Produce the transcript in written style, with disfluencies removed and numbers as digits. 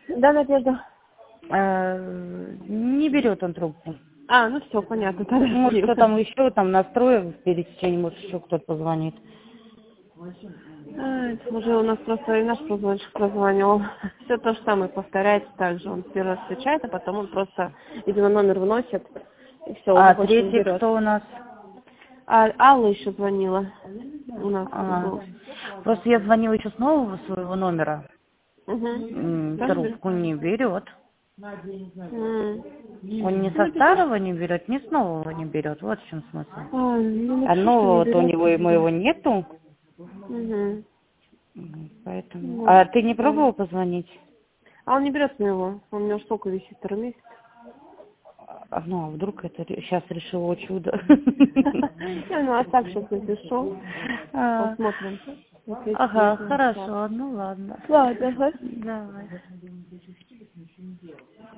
Да, Надежда. Не берет он трубку. А, ну все, понятно. Тогда Может, кто там еще, там настроил в пересечении, может, еще кто-то позвонит. Уже у нас просто и наш позвоночник прозванивал. Все то же самое повторяется так же. Он первый раз встречает, а потом он просто, видимо, номер вносит, и все, уже А больше не третий берет. кто у нас? А Алла еще звонила у нас. Был. Просто я звонила еще с нового своего номера. Угу. Трубку не берет. Ну, Он ни со старого не берет, ни с нового не берет. Вот в чем смысл. ну, А напиши, что не нового-то у берет. него и моего нету. Угу. Поэтому. Вот. А ты не пробовал позвонить? А он не берет моего. Он у меня сколько висит, второй месяц. Ну, а вдруг это сейчас решило чудо? Я ну а так сейчас напишу. Посмотрим. Ага, хорошо, ну ладно. Ладно, ага. Давай.